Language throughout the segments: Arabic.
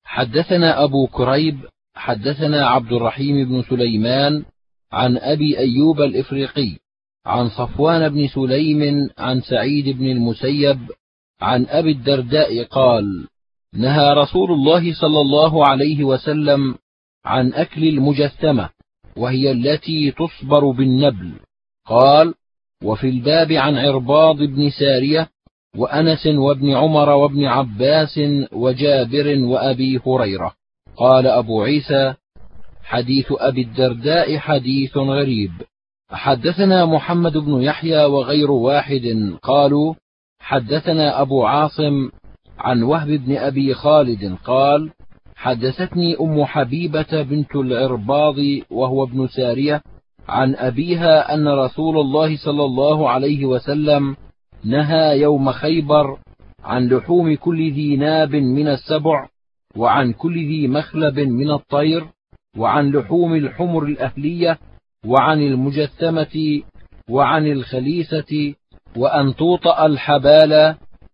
حدثنا أبو كريب حدثنا عبد الرحيم بن سليمان عن أبي أيوب الإفريقي عن صفوان بن سليم عن سعيد بن المسيب عن أبي الدرداء قال: نهى رسول الله صلى الله عليه وسلم عن أكل المجثمة، وهي التي تصبر بالنبل. قال: وفي الباب عن عرباض بن سارية وأنس وابن عمر وابن عباس وجابر وأبي هريرة. قال أبو عيسى: حديث أبي الدرداء حديث غريب. حدثنا محمد بن يحيى وغير واحد قالوا: حدثنا أبو عاصم عن وهب بن أبي خالد قال: حدثتني أم حبيبة بنت العرباض وهو ابن سارية عن أبيها أن رسول الله صلى الله عليه وسلم نهى يوم خيبر عن لحوم كل ذي ناب من السبع، وعن كل ذي مخلب من الطير، وعن لحوم الحمر الأهلية، وعن المجثمة، وعن الخليسة، وأن توطأ الحبال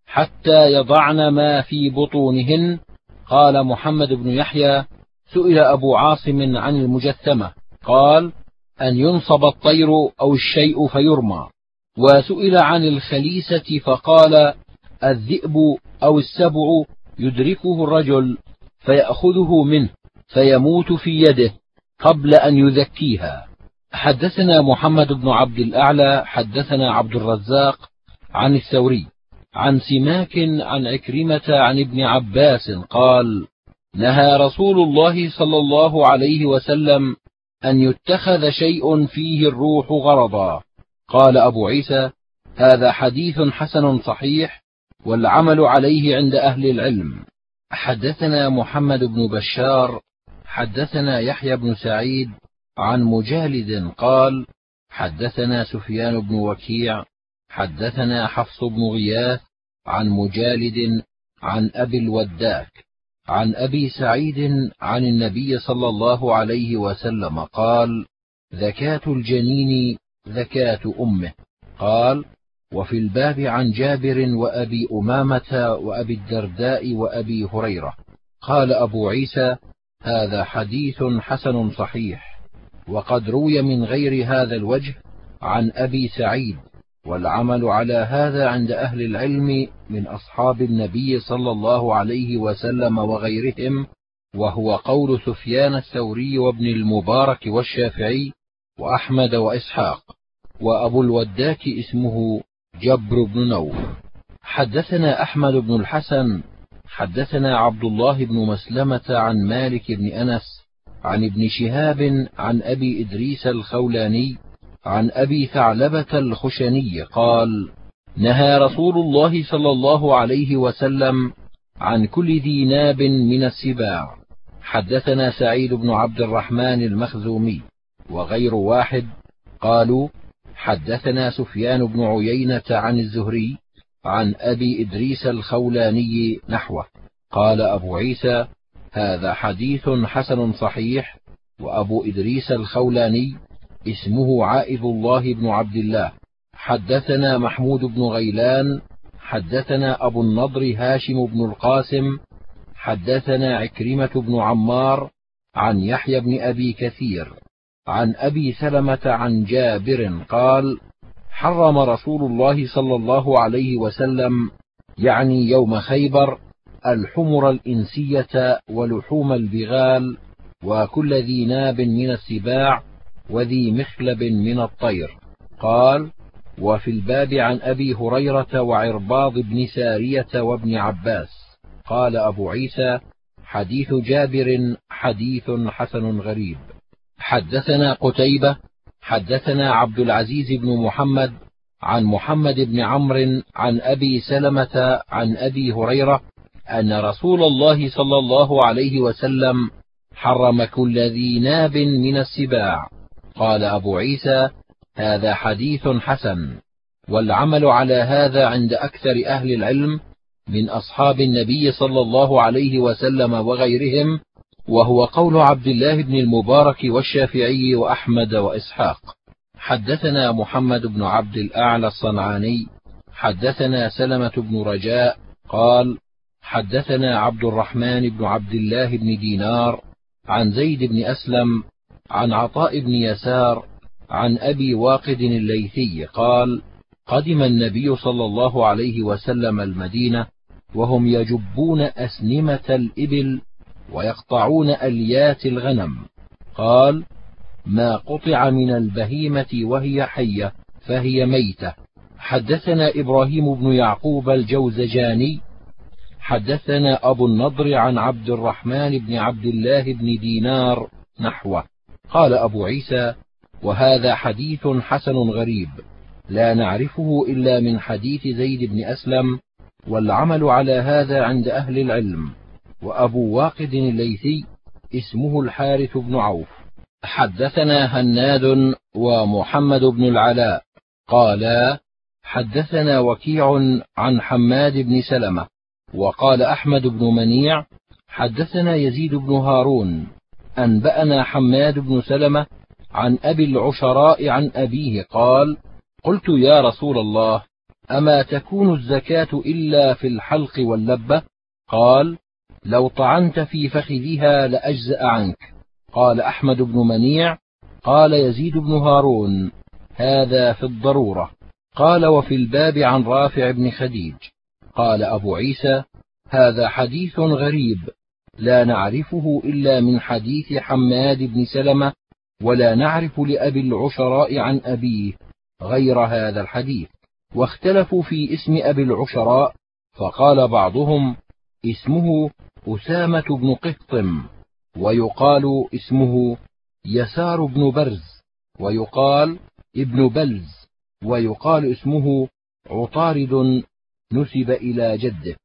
حتى يضعن ما في بطونهن. قال محمد بن يحيى: سئل أبو عاصم عن المجثمة قال: أن ينصب الطير أو الشيء فيرمى. وسئل عن الخليسة فقال: الذئب أو السبع يدركه الرجل فيأخذه منه فيموت في يده قبل أن يذكيها. حدثنا محمد بن عبد الأعلى حدثنا عبد الرزاق عن الثوري عن سماك عن عكرمة عن ابن عباس قال: نهى رسول الله صلى الله عليه وسلم أن يتخذ شيء فيه الروح غرضا. قال أبو عيسى: هذا حديث حسن صحيح، والعمل عليه عند أهل العلم. حدثنا محمد بن بشار حدثنا يحيى بن سعيد عن مجالد قال: حدثنا سفيان بن وكيع حدثنا حفص بن غياث عن مجالد عن أبي الوداك عن أبي سعيد عن النبي صلى الله عليه وسلم قال: زكاة الجنين زكاة أمه. قال: وفي الباب عن جابر وأبي أمامة وأبي الدرداء وأبي هريرة. قال أبو عيسى: هذا حديث حسن صحيح، وقد روي من غير هذا الوجه عن أبي سعيد، والعمل على هذا عند أهل العلم من أصحاب النبي صلى الله عليه وسلم وغيرهم، وهو قول سفيان الثوري وابن المبارك والشافعي وأحمد وإسحاق. وأبو الوداك اسمه جبر بن نوف. حدثنا أحمد بن الحسن حدثنا عبد الله بن مسلمة عن مالك بن أنس عن ابن شهاب عن أبي إدريس الخولاني عن أبي ثعلبة الخشني قال: نهى رسول الله صلى الله عليه وسلم عن كل ذي ناب من السباع. حدثنا سعيد بن عبد الرحمن المخزومي وغير واحد قالوا: حدثنا سفيان بن عيينة عن الزهري عن أبي إدريس الخولاني نحوه. قال أبو عيسى: هذا حديث حسن صحيح. وأبو إدريس الخولاني اسمه عائذ الله بن عبد الله. حدثنا محمود بن غيلان حدثنا أبو النضر هاشم بن القاسم حدثنا عكرمة بن عمار عن يحيى بن أبي كثير عن أبي سلمة عن جابر قال: حرم رسول الله صلى الله عليه وسلم، يعني يوم خيبر، الحمر الإنسية ولحوم البغال وكل ذي ناب من السباع وذي مخلب من الطير. قال: وفي الباب عن أبي هريرة وعرباض بن سارية وابن عباس. قال أبو عيسى: حديث جابر حديث حسن غريب. حدثنا قتيبة حدثنا عبد العزيز بن محمد عن محمد بن عمرو عن أبي سلمة عن أبي هريرة أن رسول الله صلى الله عليه وسلم حرم كل ذي ناب من السباع. قال أبو عيسى: هذا حديث حسن، والعمل على هذا عند أكثر أهل العلم من أصحاب النبي صلى الله عليه وسلم وغيرهم، وهو قول عبد الله بن المبارك والشافعي وأحمد وإسحاق. حدثنا محمد بن عبد الأعلى الصنعاني حدثنا سلمة بن رجاء قال: حدثنا عبد الرحمن بن عبد الله بن دينار عن زيد بن أسلم عن عطاء بن يسار عن أبي واقد الليثي قال: قدم النبي صلى الله عليه وسلم المدينة وهم يجبون أسنمة الإبل ويقطعون أليات الغنم. قال: ما قطع من البهيمة وهي حية فهي ميتة. حدثنا إبراهيم بن يعقوب الجوزجاني حدثنا أبو النضر عن عبد الرحمن بن عبد الله بن دينار نحوه. قال أبو عيسى: وهذا حديث حسن غريب لا نعرفه إلا من حديث زيد بن أسلم، والعمل على هذا عند أهل العلم. وأبو واقد الليثي اسمه الحارث بن عوف. حدثنا هناد ومحمد بن العلاء قالا: حدثنا وكيع عن حماد بن سلمة. وقال أحمد بن منيع: حدثنا يزيد بن هارون أنبأنا حماد بن سلمة عن أبي العشراء عن أبيه قال: قلت يا رسول الله، أما تكون الزكاة إلا في الحلق واللبة؟ قال: لو طعنت في فخذها لأجزأ عنك. قال أحمد بن منيع: قال يزيد بن هارون: هذا في الضرورة. قال: وفي الباب عن رافع بن خديج. قال أبو عيسى: هذا حديث غريب لا نعرفه إلا من حديث حماد بن سلمة، ولا نعرف لأبي العشراء عن أبيه غير هذا الحديث. واختلفوا في اسم أبي العشراء، فقال بعضهم: اسمه أسامة بن قحطم، ويقال اسمه يسار بن برز، ويقال ابن بلز، ويقال اسمه عطارد نسب إلى جده.